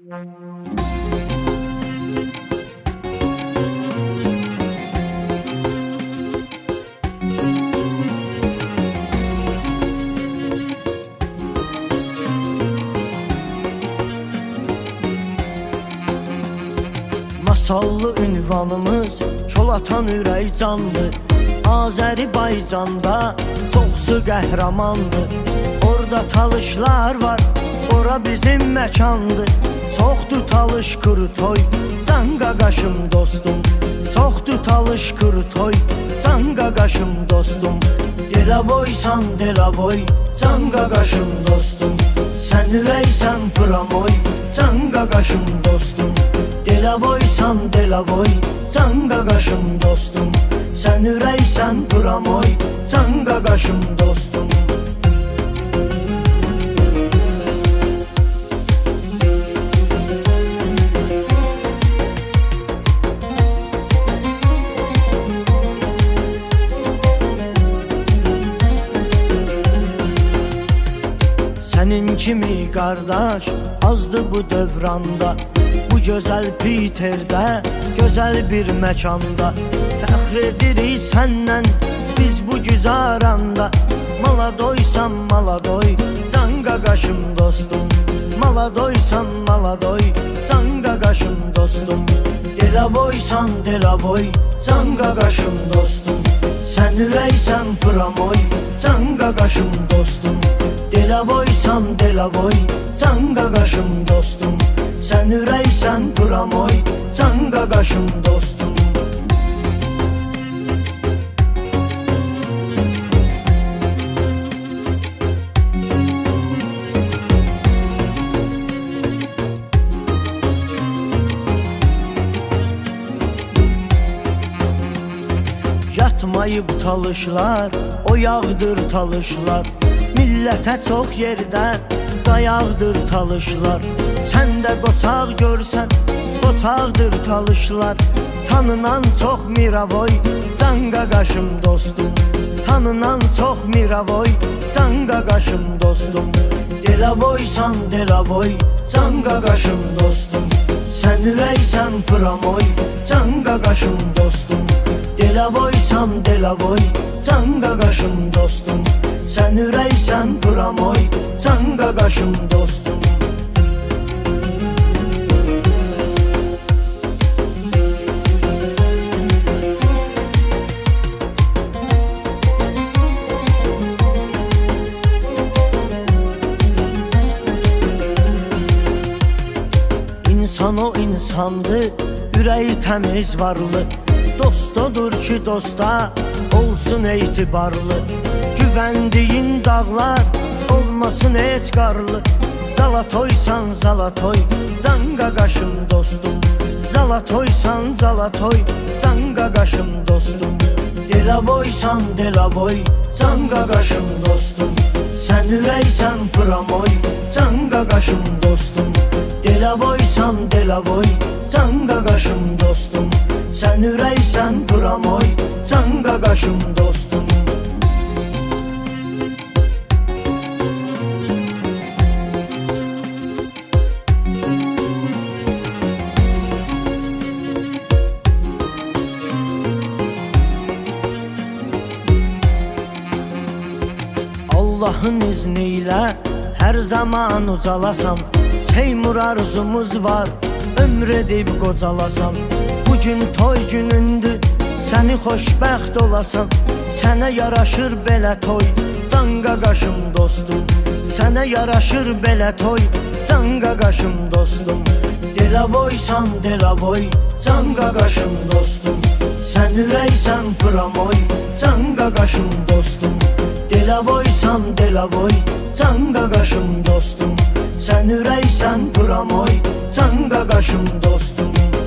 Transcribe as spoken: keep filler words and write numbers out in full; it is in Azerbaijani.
Masallı ünvanımız çol atan ürək candır. Azərbaycanda çoxsu qəhrəmandır. Orada talışlar var, ora bizim məkandır. Çoxdur talış kuru toy, can qaqaşım dostum. Çoxdur talış kuru toy, can qaqaşım dostum. Delavoysan delavoy, can qaqaşım dostum. Sən ürəksən pramoy, can qaqaşım dostum. Delavoysan delavoy, can qaqaşım dostum. Sən ürəksən pramoy, can qaqaşım dostum. Sənin kimi qardaş azdı bu dövranda. Bu gözəl Piterdə, gözəl bir məkanda. Fəxr edirik səndən biz bu güzaranda. Maladoysan maladoy, can qaqaşım dostum. Maladoysan maladoy, can qaqaşım dostum. Delavoysan delavoy, can qaqaşım dostum. Sən ürəksən pramoy, can qaqaşım dostum. Delavoysan delavoy, can qaqaşım dostum. Sən ürəksən pramoy, can qaqaşım dostum. Yatmayıb talışlar, o yağdır talışlar. Millətə çox yerdə dayaqdır talışlar. Sən də qoçaq görsən, qoçaqdır talışlar. Tanınan çox miravoy, can qaqaşım dostum. Tanınan çox miravoy, can qaqaşım dostum. Delavoysan delavoy, can qaqaşım dostum. Sən ürəksən pramoy, can qaqaşım dostum. Delavoysan delavoy, can qaqaşım dostum. Sən ürəksən pramoy, can qaqaşım dostum. İnsan o insandır, ürəyi təmiz varlı. Dost odur ki dosta olsun etibarlı. Güvəndiyin dağlar olmasın heç qarlı. Zalatoysan zalatoy, can qaqaşım dostum. Zalatoysan zalatoy, can qaqaşım dostum. Delavoysan delavoy, can qaqaşım dostum. Sən ürəksən pramoy, can qaqaşım dostum. Delavoysan delavoy, can qaqaşım dostum. Sən ürəksən pramoy, can qaqaşım dostum. Allah'ın izniyle her zaman ucalasam. Seymur arzumuz var, ömür edib qocalasam. Bugün toy günündür, səni xoşbəxt olasan. Sənə yaraşır belə toy, can qaqaşım dostum. Sənə yaraşır belə toy, can qaqaşım dostum. Delavoysan delavoy, can qaqaşım dostum. Sən ürəksən pramoy, can qaqaşım dostum. Delavoysan delavoy, can qaqaşım dostum. Sən ürəksən pramoy, can qaqaşım dostum.